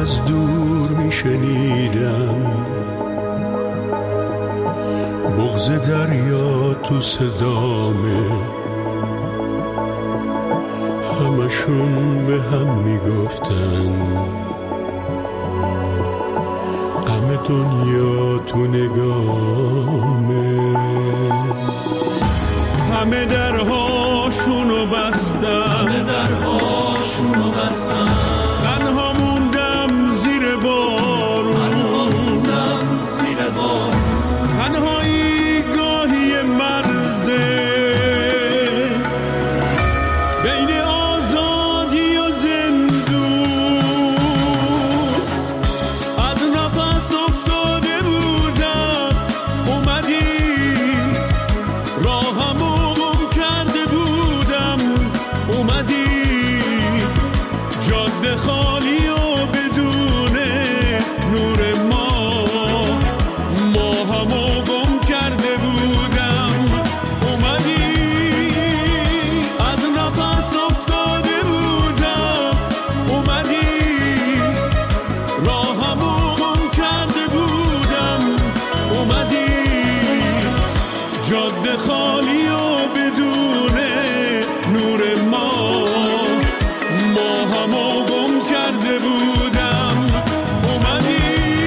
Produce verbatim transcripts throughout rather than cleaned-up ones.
از دور میشنیدم بغض دریا تو صدامه، همشون به هم میگفتن غم دنیا تو نگامه. همه درهاشونو بستن، همه درهاشونو بستن، تنها موندم زیر بارون، تنها موندم زیر بارون، تنهایی گاهی مرزه بین آزادی و زندون. از نفس افتاده بودم اومدی، راهمو گم کرده بودم اومدی، جاده خالی و بدون نور ما، ماهمو گم کرده بودم اومدی. از نفس افتاده بودم اومدی، راهمو گم کرده بودم اومدی، جاده خالی و بدون نور ما، ماهمو گم کرده بودم اومدی.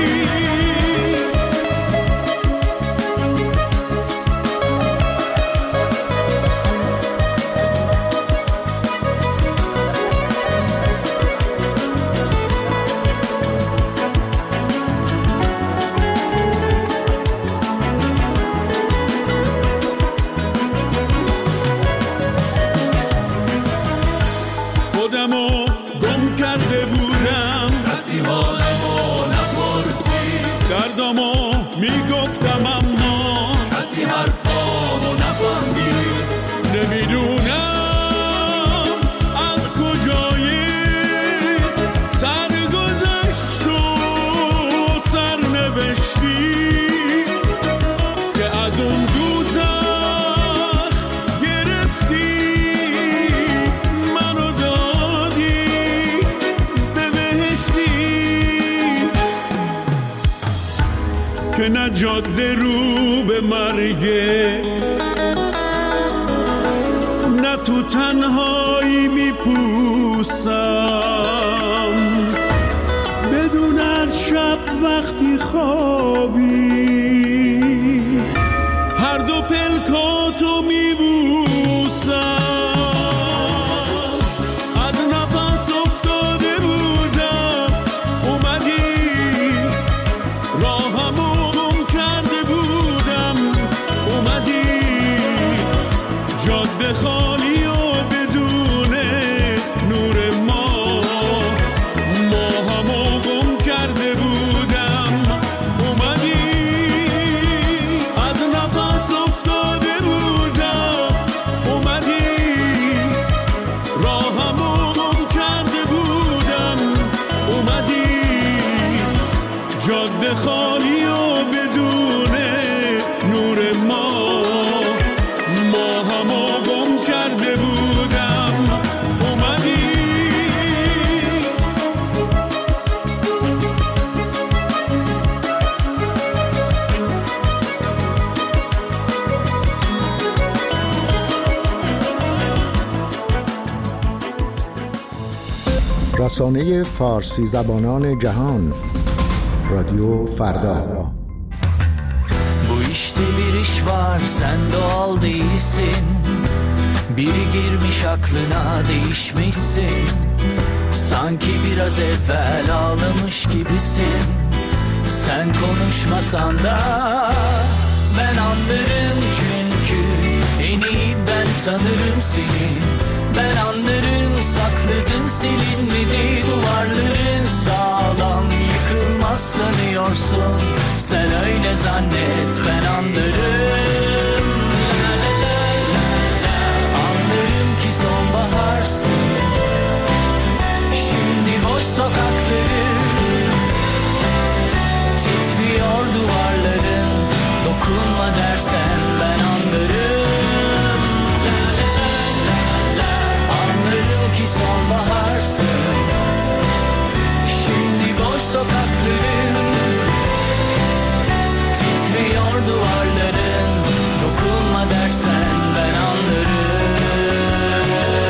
خودمو گم کرده بودم، کسی حالمو نپرسید، دردمو میگفتم اما کسی حرفامو نفهمید. نمیدونم از کجایی سر گذشت و سر نوشتی که از اون دوزخ گرفتی منو دادی به بهشتی، که نه جاده رو به مرگه، نه تو تنهایی میپوسم، بدون از شب وقتی خوابی هر دو پلکاتو میبوسم. از نفس افتاده بودم اومدی، راهمو گم کرده بودم اومدی، جاده خالی و بدون نور ما، ماهمو گم کرده بودم اومدی. از نفس افتاده بودم اومدی، راهمو گم کرده بودم اومدی، جاده خالی و بدون نور ما، ماهمو گم کرده بودم اومدی. رسانه فارسی زبانان jahon Radyo Ferda. Bu işte bir iş var, sen doğal değilsin. Biri girmiş aklına, değişmişsin. Sanki biraz evvel ağlamış gibisin. Sen konuşmasan da ben anlarım, çünkü en iyi ben tanırım seni. Ben anlarım, sakladın silinmedi duvarların, sağlam yıkılmaz sanıyorsun. Sen öyle zannet, ben anlarım. La la la la la. Anlarım ki sonbaharsın. Şimdi boş sokakları titriyor duvarların. Dokunma dersen ben anlarım. La la la la la. Anlarım ki sonbaharsın. Şimdi boş sokakların, titriyor duvarların. Dokunma dersen ben anlarım.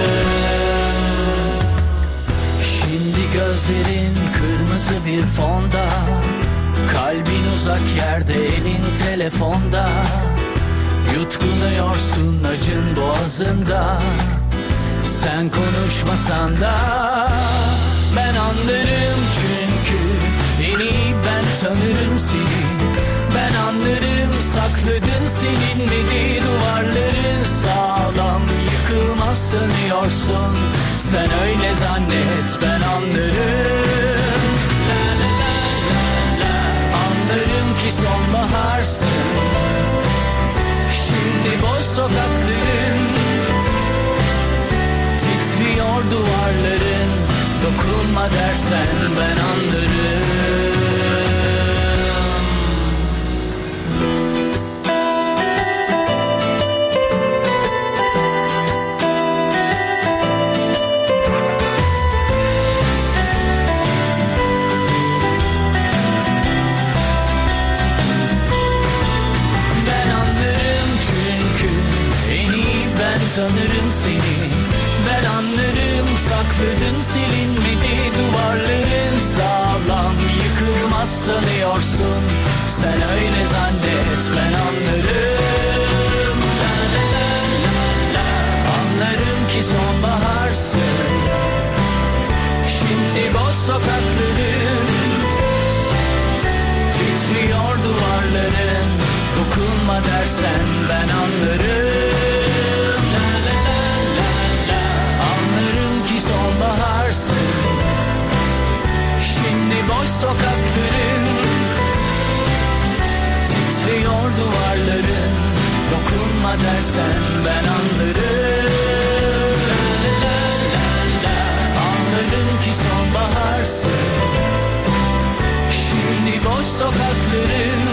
Şimdi gözlerin kırmızı bir fonda, kalbin uzak yerde, elin telefonda. Yutkunuyorsun acın boğazında. Sen konuşmasan da ben anlarım, çünkü en iyi ben tanırım seni. Ben anlarım, sakladın silinmedi duvarların. Sağlam yıkılmaz sanıyorsun, sen öyle zannet, ben anlarım. La la la la la. Anlarım ki sonbaharsın. Şimdi boş sokakların, titriyor duvarların. Dokunma dersen ben anlarım. Ben anlarım, çünkü en iyi ben tanırım seni. Ben anlarım, sakladın silinmedi duvarların. Sağlam yıkılmaz sanıyorsun, sen öyle zannet, ben anlarım. La la la la la. Anlarım ki sonbaharsın. Şimdi boş sokakların, titriyor duvarların. Dokunma dersen ben anlarım. La la la la la. Anlarım ki sonbaharsın. Şimdi boş sokakların, titriyor duvarların. Dokunma dersen ben anlarım. La la la la la. Anlarım ki sonbaharsın. Şimdi boş sokakların,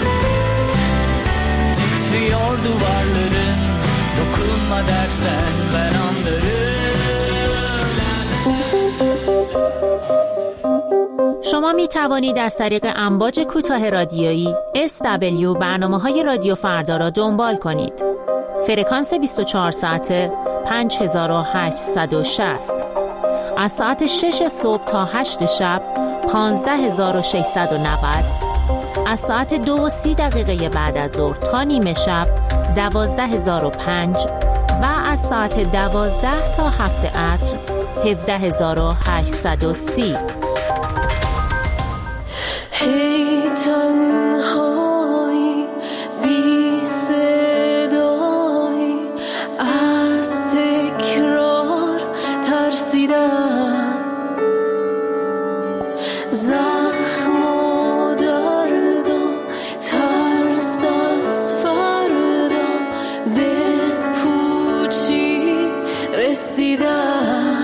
titriyor duvarların. Dokunma dersen ben anlarım. شما می توانید از طریق امواج کوتاه رادیویی اس دبلیو برنامه‌های رادیو فردا را دنبال کنید. فرکانس بیست و چهار ساعته پنج هزار و هشتصد و شصت. از ساعت شش صبح تا هشت شب پانزده هزار و ششصد و نود. از ساعت دو و سی دقیقه بعد از ظهر تا نیمه شب دوازده هزار و پنج و از ساعت دوازده تا هفت عصر هفده هزار و هشتصد و سی. هی تنهایی بی صدایی از تکرار ترسیدم، زخم و درد و ترس از فردا به پوچی رسیدم.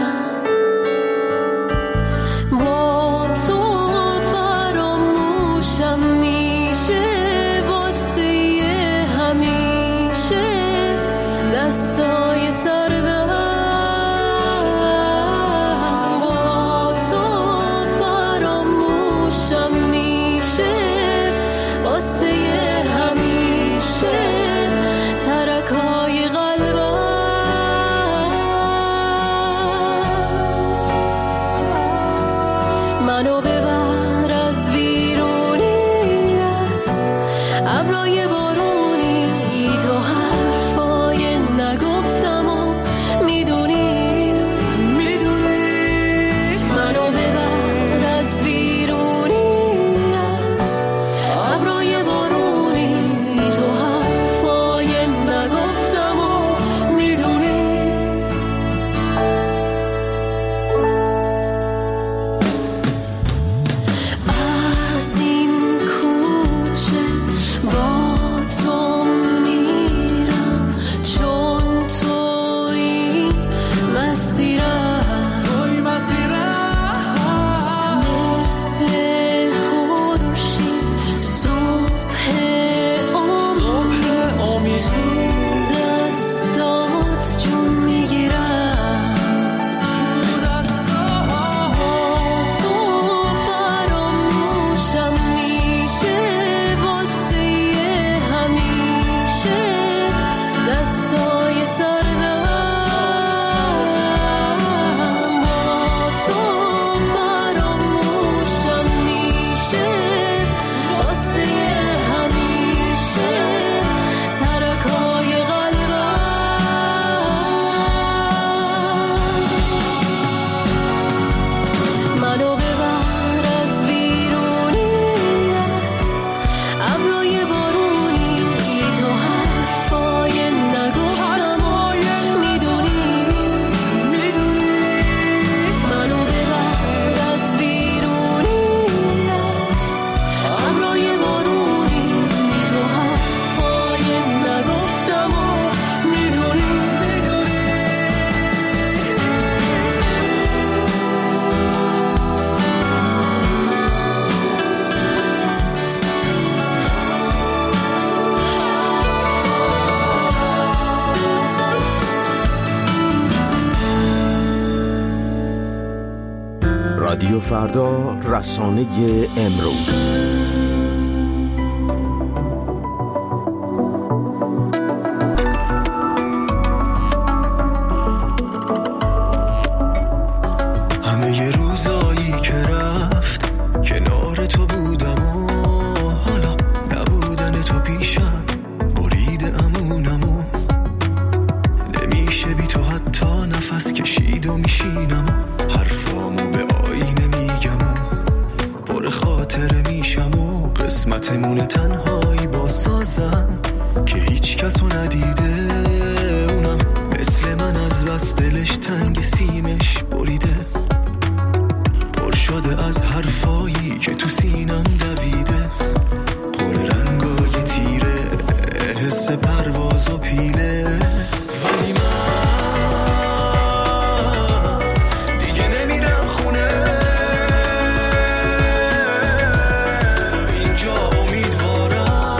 دستای سردم رادیو فردا، رسانه امروز. همه ی روزایی که رفت کنار تو بودم و حالا نبودن تو پیشم برید امونمو، نمیشه بی تو حتی نفس کشید و میشینم و حرفامو به آینه میگم و پر خاطره میشم و قسمتمون تنهایی با سازم که هیچ کسو ندیده، اونم مثل من از بس دلش تنگ سیمش بریده، پر شده از حرفایی که تو سینم دویده، پر رنگای تیره حس پرواز و پیله. ولی من دیگه نمیرم خونه، اینجا امیدوارم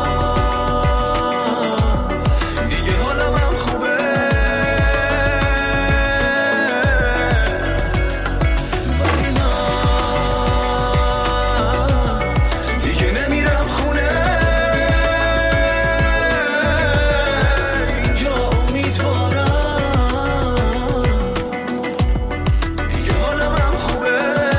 دیگه حالم هم خوبه. ولی من دیگه نمیرم خونه، اینجا امیدوارم دیگه حالم هم خوبه.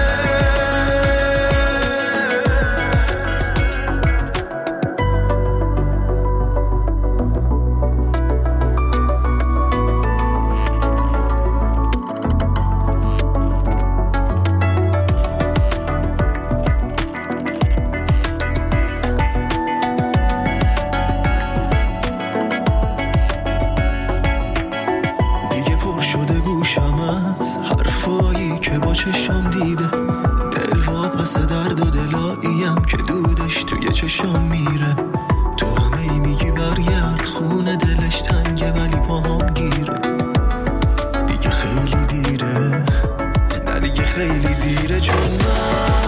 دیگه پر شده گوشم از حرفایی که با چشم دیده، دل واپس درد و دلاییم که دودش توی چشم میره. تو همه ای میگی برگرد خونه، دلش تنگه ولی پاهم گیره. دیگه خیلی دیره، نه دیگه خیلی دیره، چون من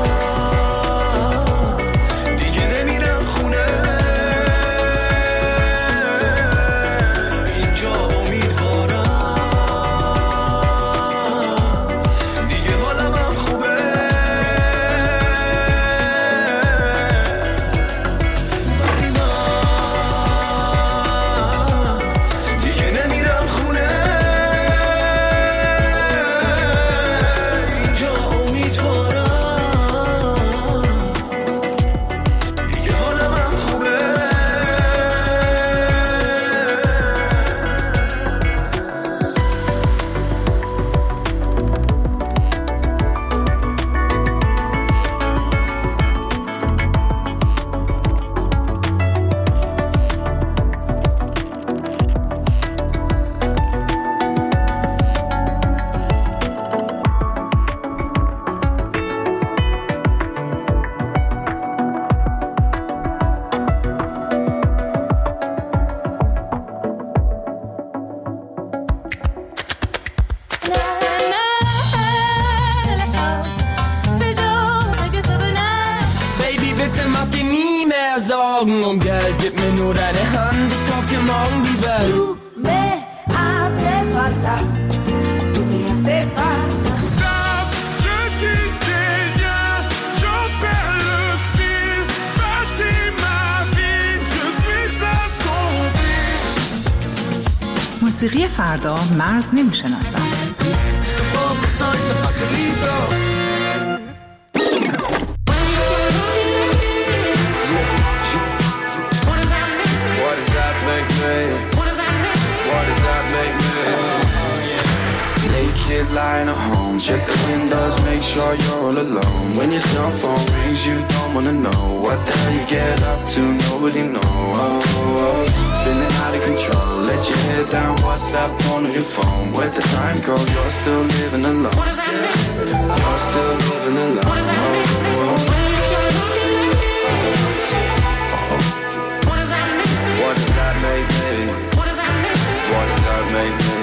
دیگه نمیرم خونه، اینجا امیدوارم دیگه حالم هم خوبه. ولی من دیگه نمیرم خونه، اینجا امیدوارم دیگه حالم هم خوبه. Baby, bitte mach dir nie mehr Sorgen um Geld, gib mir nur deine Hand, ich kauf dir morgen die Welt. Tu me hace falta, tu me hace falta. Stop, je dis des liens, j'en perds le fil, bâtis ma vie, je suis assombri. موسیقی فردا مرز نمیشناسد. Poco solito facilito. What does that make me? What does that make me? Naked lying at home, check the windows, make sure you're all alone. When your cell phone rings, you don't wanna know what the hell you get up to. Nobody knows. Spinning out of control, let your head down, watch that porn on your phone. Where the time go, you're still living alone. You're still living alone. What does that make me? What does that make me?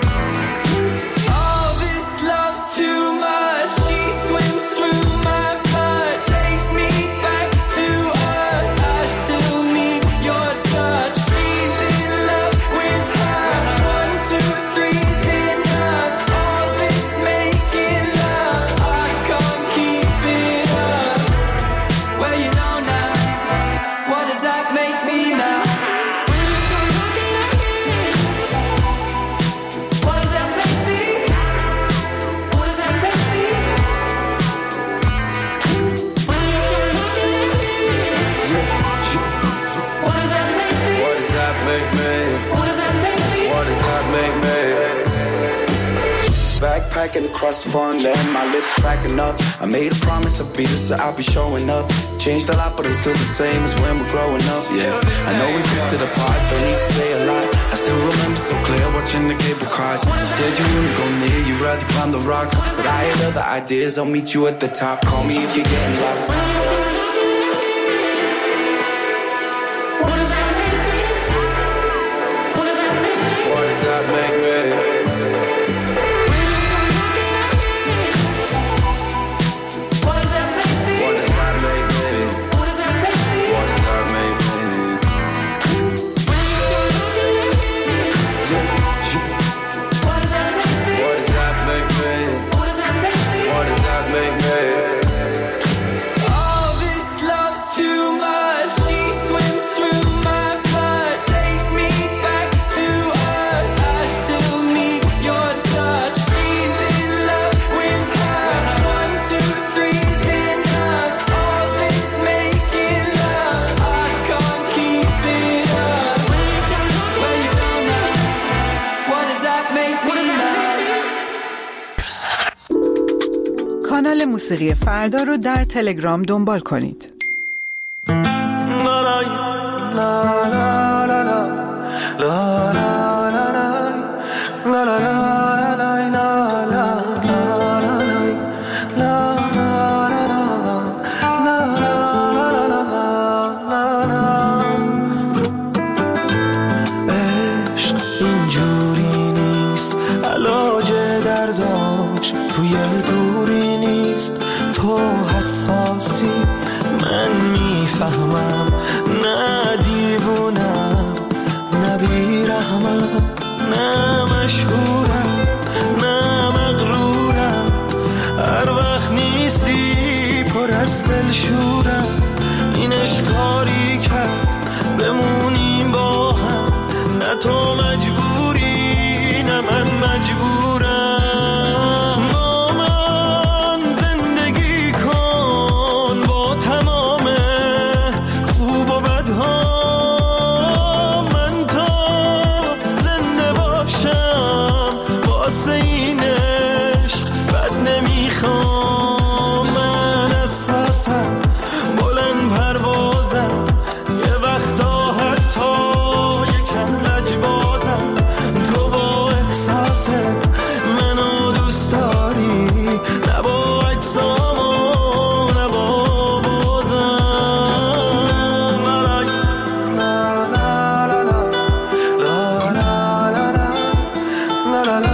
All this love's too much. She swims through my blood. Take me back to earth. I still need your touch. She's in love with her. One, two, three's enough. All this making love. packing across the front land, my lips cracking up. I made a promise I'll be this, so I'll be showing up. Changed a lot, but I'm still the same as when we're growing up. Yeah, I know we drifted apart, don't need to say a lot. I still remember so clear watching the cable cars. You said you wouldn't go near, you'd rather climb the rock, but I had other ideas. I'll meet you at the top. Call me if you're getting lost. What does that make me? What does that make me? What does that make me? What does that make me? What does that make me? What does that make me? What does that make me? What does that make me? What does that make me? What does that make me? What does that make me? All this love's too much. She swims through my blood. Take me back to earth. I still need your touch. She's in love with her. One, two, three's enough. All this making love, I can't keep it up. Where you go now? What does that make me now? کانال موسیقی فردا رو در تلگرام دنبال کنید. عشق اینجوری نیست، علاج درداش توی دوری نیست. تو حساسی من میفهمم، نه دیوونم نه بیرحمم، نه مشهورم نه مغرورم. هر وقت نیستی پر از دلشورم. این عشقاری کرد بمونیم با هم، نه تو مجبوری نه من مجبورم. با من زندگی کن با تمام خوب و بدها. من تا زنده باشم واسه این عشق بد نمیخوام. من اساسم بلند پروازم، یه وقتا حتی یکم لجبازم. تو با احساست منو دوست داری، نه با اجسام و نه با بازم. لا لا لا لا لا لا لا لا لا لا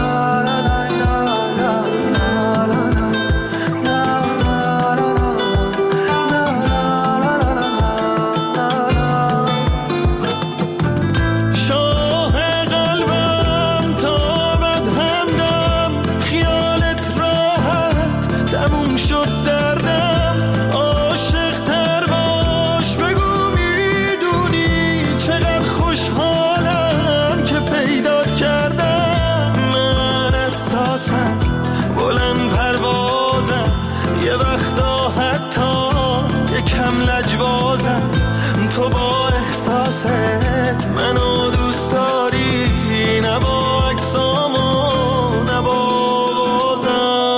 شاه قلبم تا بد همدم، خیالت راحت تموم شد دردم. عاشق تر باش بگو میدونی چقدر خوشحالم که پیدات کردم. من اساسم بلند پروازم، یه وقتا حتی یکم لجبازم. تو با احساست منو دوست داری، نه با اجسام و نه با بازم.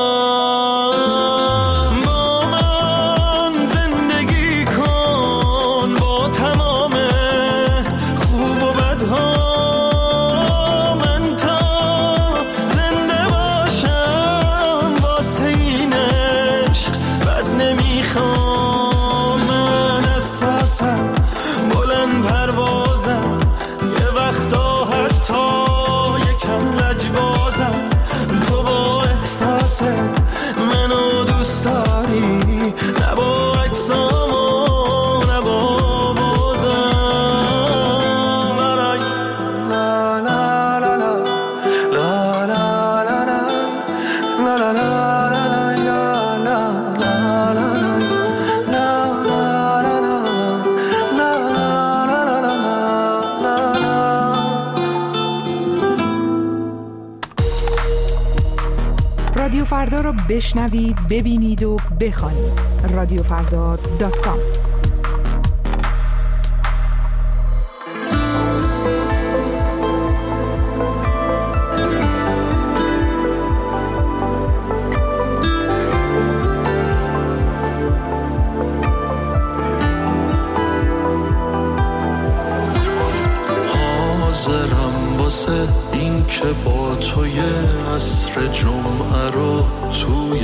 با من زندگی کن با تمام خوب و بدها. من تا زنده باشم واسه این عشق بد نمیخوام. من اساسم بلند پروازم، یه وقتا حتی یکم لجبازم. تو با احساس منو دوست داری، نه با اجسام و نه با بازم. لا لا لا لا لا لا لا لا لا لا لا رادیو فردا رو بشنوید، ببینید و بخوانید. رادیو فردا دات کام.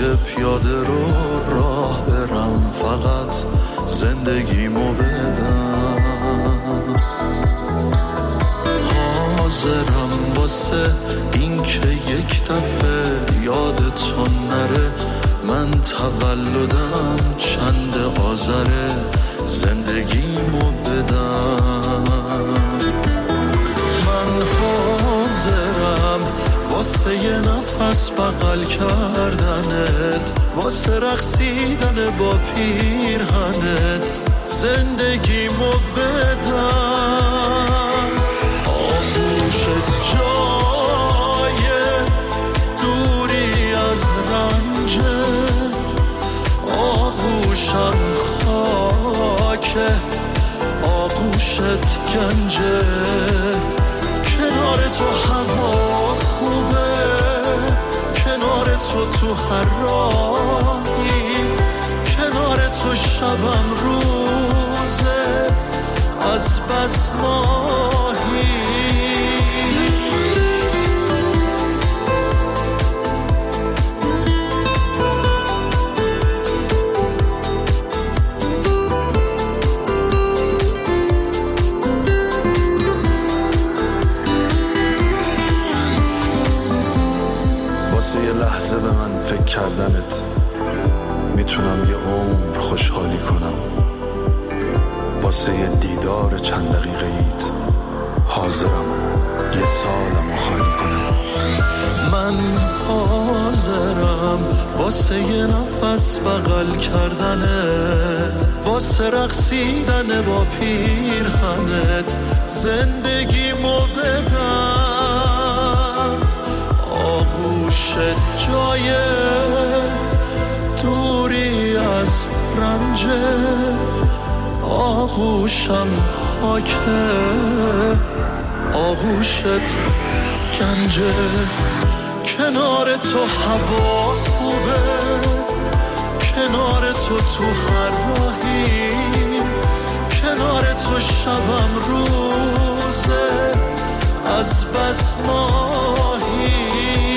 پیاده رو راه برم، فقط زندگیمو بدم. حاضرم واسه این که یک دفعه یادتون نره من تولدم چند آذره، زندگیمو بدم. من حاضرم واسه یه نفس بغل کردنت، واسه رقصیدن با پیرهنت، زندگیمو بدم. آغوشت جای دوری از رنجه، آغوشم خاکه، آغوشت گنجه. کنار تو هوا خوبه، کنار تو تو هر راهی، کنار تو شبم روزه از بس ماهی. یه لحظه به من فکر کردنت میتونم یه عمر خوشحالی کنم. واسه یه دیدار چند دقیقه ایت حاضرم یه سالمو خالی کنم. من حاضرم واسه یه نفس بغل کردنت، واسه رقصیدن با پیرهنت، زندگیمو بدم. آغوشت جای دوری از رنجه، آغوشم خاکه، آغوشت گنجه. کنار تو هوا خوبه، کنار تو تو هر راهی، کنار تو شبم روزه از بس ماهی.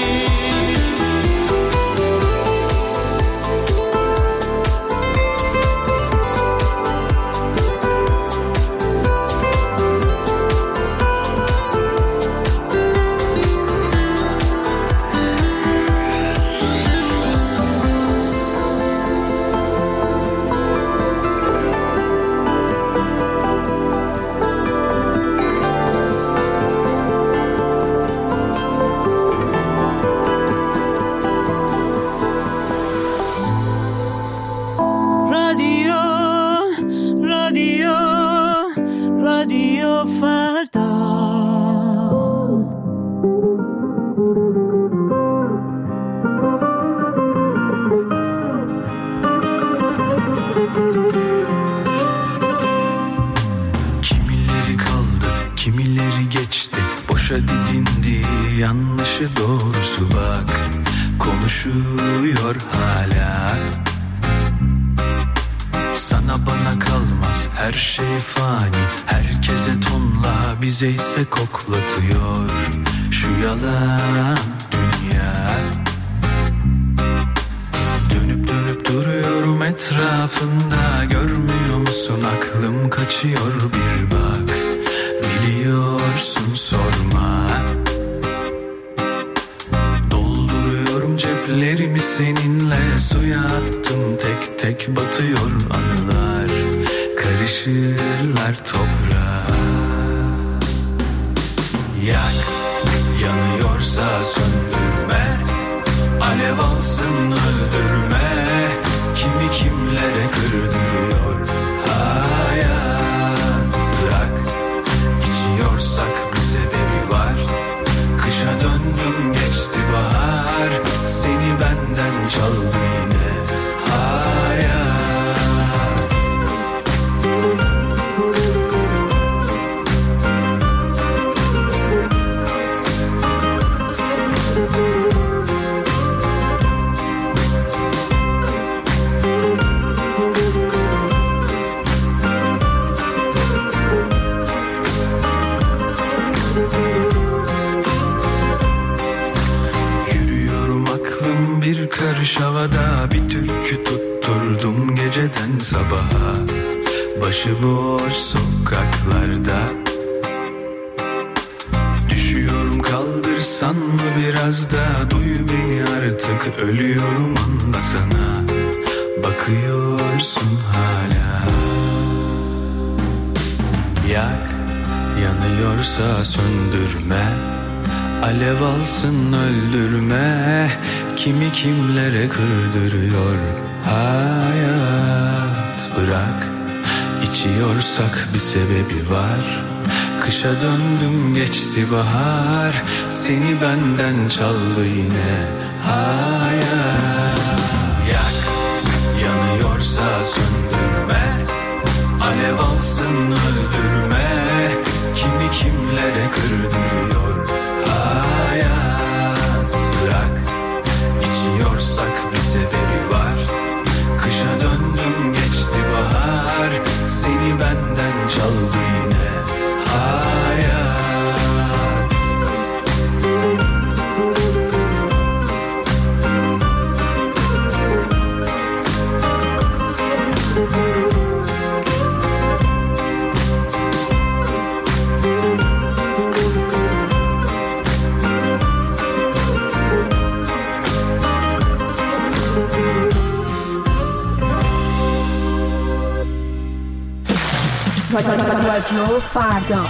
Kimileri geçti, boşa didindi, yanlışı doğrusu bak, konuşuyor hala. Sana bana kalmaz her şey fani, herkese tonla, bize ise koklatıyor şu yalan dünya. Dönüp dönüp duruyorum etrafında, görmüyor musun aklım kaçıyor bir bak. Biliyorsun sorma, dolduruyorum ceplerimi seninle, suya attım tek tek batıyor anılar, karışırlar toprağa. Yak, yanıyorsa söndürme, alev alsın öldürme, kimi kimlere kırdırıyor hayat. Bırak, içiyorsak bir sebebi var, kışa döndüm geçti bahar, seni benden çaldı yine hayat. Karışavada bir türkü tutturdum geceden sabaha. Başıboş sokaklarda düşüyorum, kaldırsan mı biraz da? Duy beni artık, ölüyorum anlasana. Bakıyorsun hala. Yak, yanıyorsa söndürme. Alev alsın öldürme. Kimi kimlere kırdırıyor hayat. Bırak, içiyorsak bir sebebi var. Kışa döndüm, geçti bahar. Seni benden çaldı yine hayat. Yak, yanıyorsa söndürme. Alev alsın öldürme. Kimi kimlere kırdırıyor hayat. Bırak, içiyorsak bir sebebi var. Kışa döndüm, geçti bahar. Seni benden çaldı yine hayat. رادیو فردا.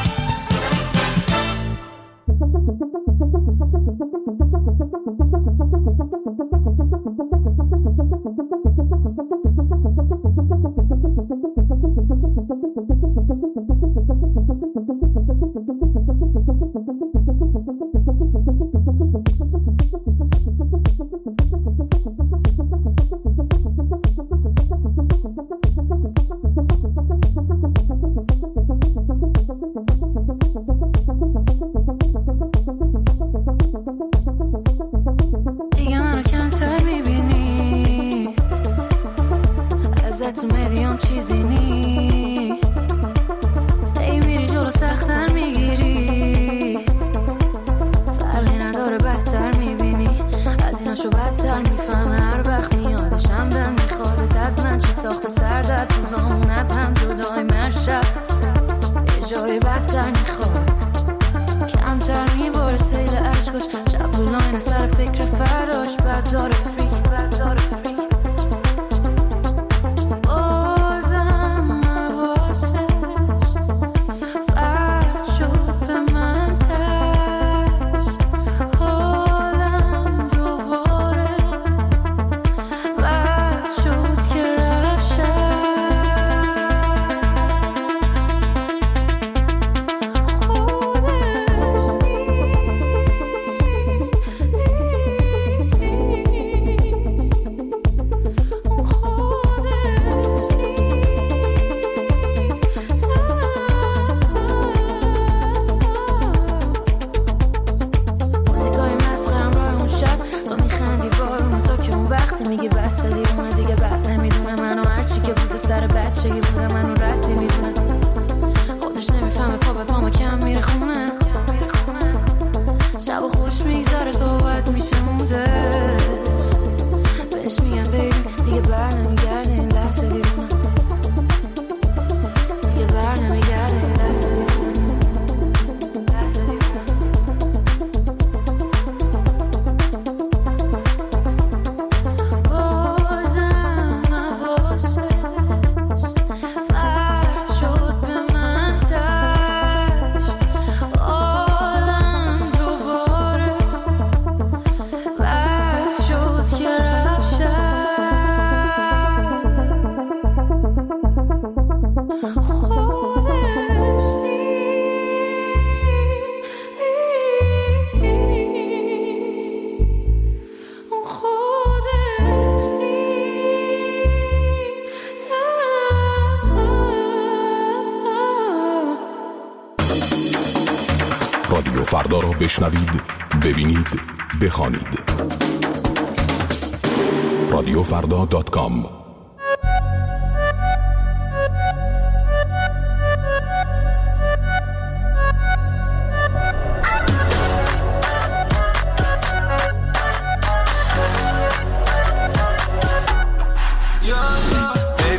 رادیو فردا را بشنوید، ببینید، بخوانید. رادیو فردا دات کام.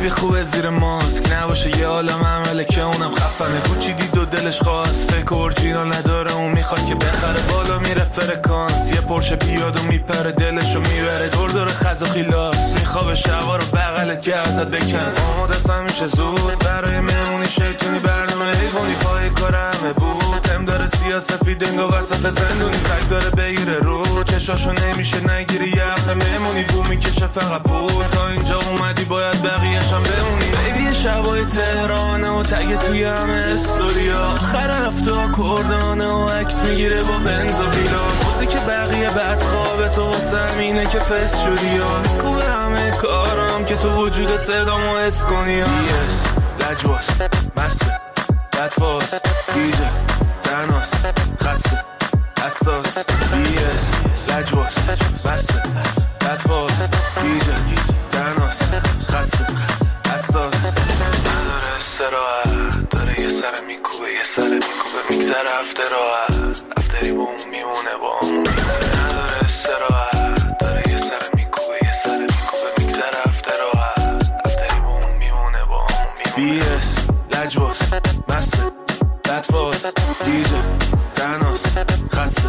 بیبی خوبه زیر ماسک نباشه یه عالم عمله که اونم خفنه کوچی دید و دلش خواست فکر اورجینال نداره اون میخواد که بخره بالا میره فرکانس یه پرشه پیاد و میپره دلشو میبره دور دور خز و خیلاس میخوابه شبا رو بغلت که ازت بکنه آماده است میشه زود برای مهمونی شیطونی برنامه حیوانی پای کار همه بود هم داره سیاسفید انگا وسط زندونی سگ داره بگیره رو چشاشو نمیشه نگیری یه هفته مهمونی بو میکشه فقط بود تا اینجا اومدی باید بقیه‌شم بمونی بیبی شبای تهرانه و تگ توی همه استوریا آخر هفته آکوردانه و عکس میگیره با بنز و ویلا موزیک بقیه بد خوابه تو واسه همینه که فست شدی یا میکوبه همه کارم که تو وجودت صدامو حس کنی یا بیس لجباس مسته بدفاز دیجه تناس خسته حساس بیس لجباس مسته بدفاز دیجه تناس خسته حساس نداره استراحت داره یه سر میکوبه یه سر میکوبه میگذره هفته راحت هفتری با اون میمونه با اون نداره استراحت داره یه سر میکوبه یه سر میکوبه میگذره هفته راحت هفتری با اون میمونه با اون میمونه بیس لجباس مسته بدفاز دیجه تناس خسته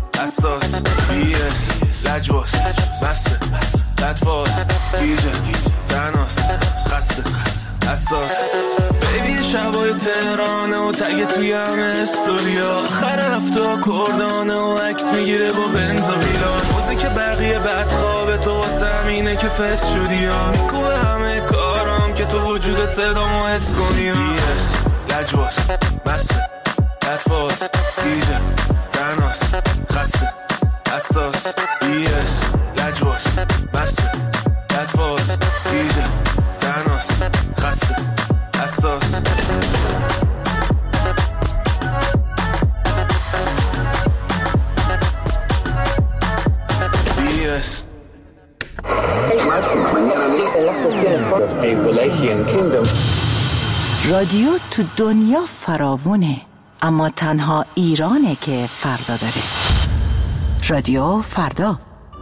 حساس بیس لجباس مسته بدفاز دیجه تناس خسته حساس بیبی شبای تهرانه و تگ توی همه استوریا آخر هفته آکوردانه و عکس میگیره با بنز و ویلا موزیک بقیه بد خوابه تو واسه همینه که فست شدی یا میکوبه همه کارم که تو وجودت صدامو حس کنی بیس لجباس مسته بدفاز دیجه تناس خسته حساس بیس لجباس مسته بدفاز دیجه تناس خسته حساس بیس رادیو تو دنیا فراوونه اما تنها ایرانه که فردا داره. رادیو فردا.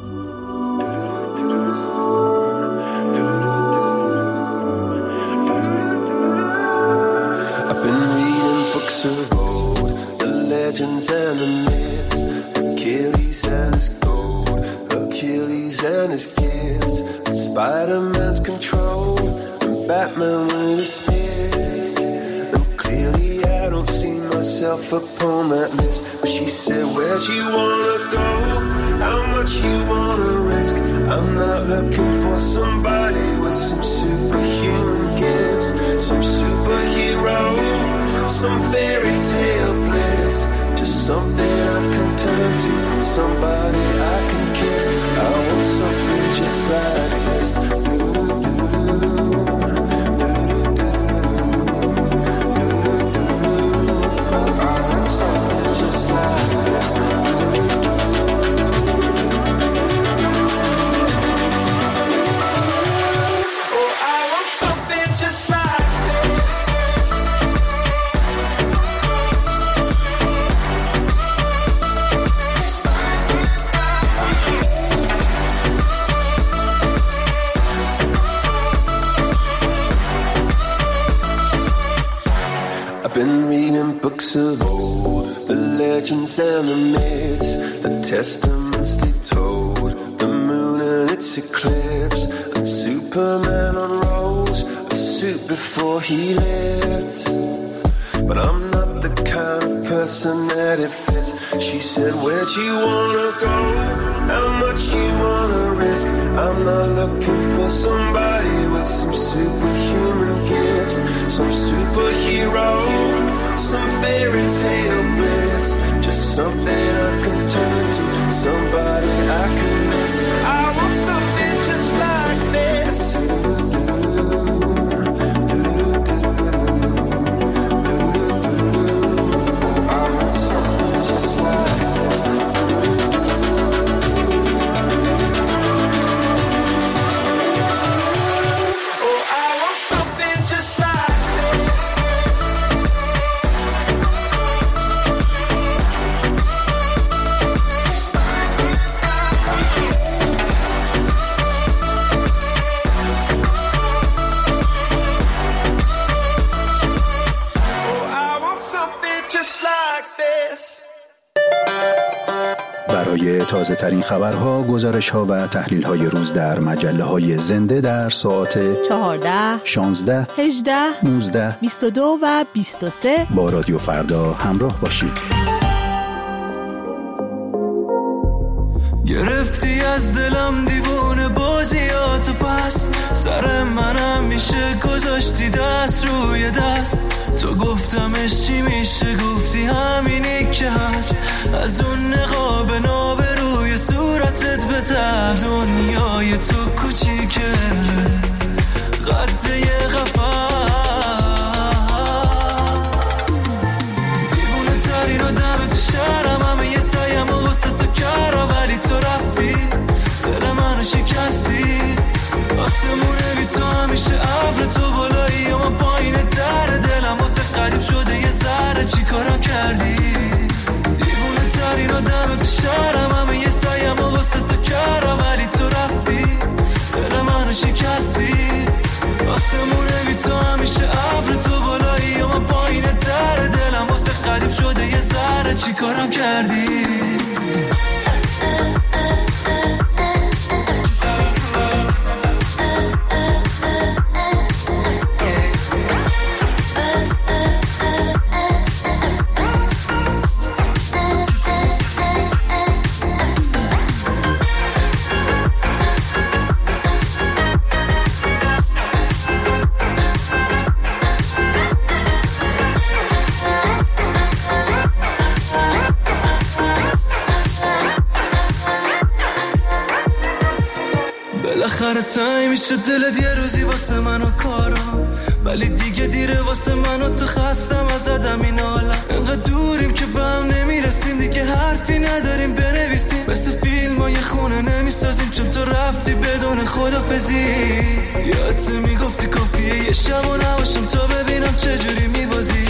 I've been reading books of old, the legends and the myths, Achilles and his gold, Achilles and his gifts, and Spider-Man's control, and Batman with his fist. And clearly I don't see myself upon that list. But she said, where'd you wanna go? How much you wanna risk? I'm not looking for somebody with some superhuman gifts, some superhero, some fairy tale bliss. Just something I can turn to, somebody I can kiss. I want something just like this. I want something just like this. Been reading books of old, the legends and the myths, the testaments they told, the moon and its eclipse, and Superman unrolls a suit before he lived. But I'm not the kind of person that it fits. She said, where'd you wanna go? How much you wanna risk? I'm not looking for somebody with some superhuman gifts, some superhero, some fairy tale bliss. Just something I can turn to, somebody I can miss. I want something just like this. I want something just like this. تازه ترین خبرها، گزارش ها و تحلیل های روز در مجله های زنده در ساعت چهارده، شانزده، هجده، نوزده، بیست و دو و بیست و سه با رادیو فردا همراه باشید. گرفتی از دلم دیوونه بازیاتو، پس سر منم میشه گذاشتی دست روی دست. تو گفتمش چی میشه، گفتی همینی که هست. از اون نقاب ناب روی صورتت بتب، دنیای تو کوچیکه قد یه قفص. دیوونه ترین آدم تو شهرم، همه یه سایم و واسه تو کردم، ولی تو رفتی دل منو شکستی. آسمونه بی تو همیشه ابر، تو بالایی و من پایین در دلم واسه قریب شده یه ذره. چی کارم کردی؟ دیوونه ترین آدم تو شهرم، همه یه سایم و واسه تو کردم، ولی تو رفتی دل منو شکستی. آسمونه بی تو همیشه ابر، تو بالایی و من پایین در دلم واسه قریب شده یه ذره. چی کارم کردی؟ بالاخره تایی میشه دلت یه روزی واسه منو کارم، ولی دیگه دیره واسه منو. تو خستم از آدم این عالم، انقدر دوریم که به هم نمیرسیم، دیگه حرفی نداریم بنویسیم. مثل فیلم ها یه خونه نمیسازیم، چون تو رفتی بدون خدافزی. یادت میگفتی کافیه یه شب و نباشم تا ببینم چجوری میبازی.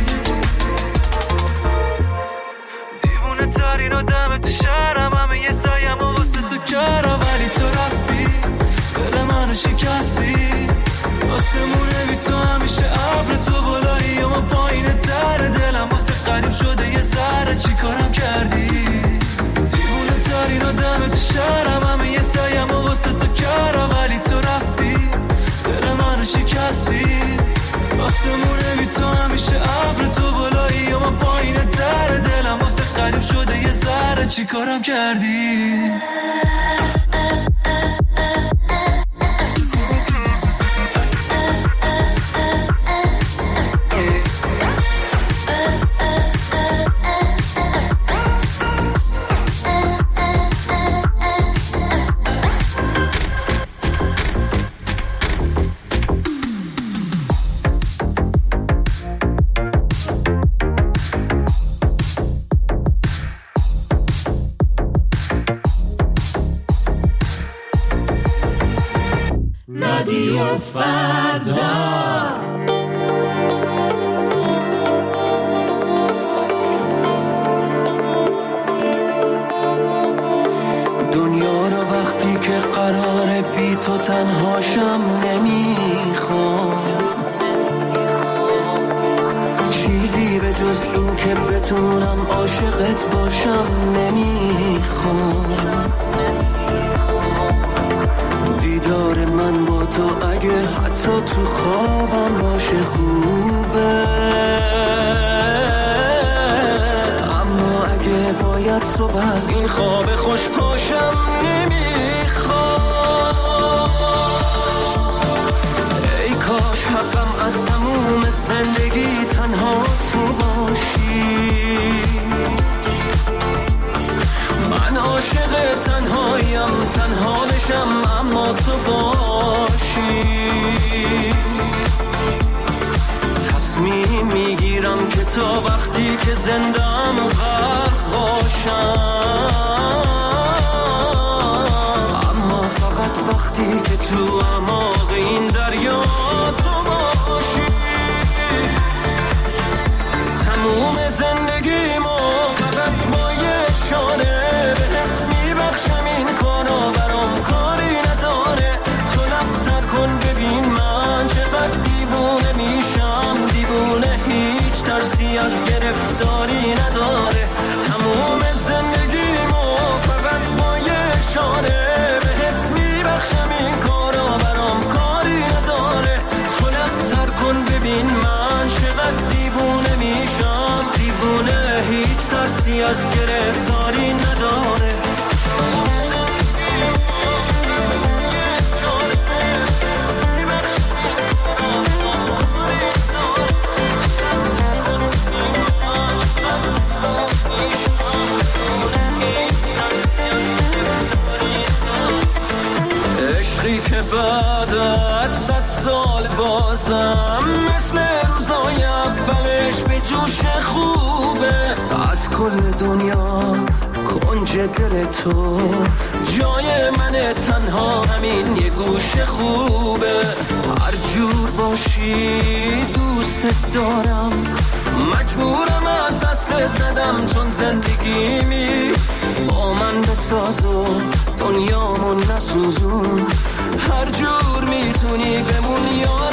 دیوونه ترین آدم تو شهرم، همه یه سایم و واسه تو کردم، ولی تو رفتی دل منو شکستی. آسمونه بی تو همیشه ابر، تو بالایی و من پایین در دلم واسه قریب شده یه ذره. چی کارم کردی؟ دیوونه ترین آدم تو شهرم، همه یه سایم و واسه تو کردم، ولی تو رفتی دل منو شکستی. آسمونه بی تو همیشه ابر، تو بالایی و من پایین در دلم واسه قریب شده یه ذره. چی کارم کردی؟ رادیو فردا. دنیا رو وقتی که قراره بی تو تنهاشم نمیخوام، چیزی به جز این که بتونم عاشقت باشم نمیخوام. دیدار من با تو اگه حتی تو خوابم باشه خوبه، اما اگه باید صبح از این خواب خوش پاشم نمیخوام. ای کاش حقم از تموم زندگی تنها تو باشی. من عاشق تنهایم، تنها بشم اما تو باشی. تصمیم میگیرم که تا وقتی که زندم غرق باشم، اما فقط وقتی که تو اعماق این دریا تو باشی. تموم زندگیمو فقط با یه اشاره بهت میبخشم، این کارا برام کاری نداره. تو لبتر کن ببین من چقدر دیوونه میشم، دیوونه هیچ ترسی از گرفتاری نداره. تموم زندگیمو فقط از گرفتاری نداره. عشقی که بعد از صد سال بازم مثل روزای اولش به جوش خوبه. از کل دنیا کنج دل تو جای من تنها همین یه گوش خوبه. هر جور باشی دوستت دارم، مجبورم از دستت ندم چون زندگیمی با من بساز و دنیامون نسوزون. هر جور میتونی بمون یار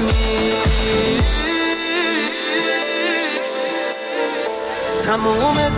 قدیمی. تموم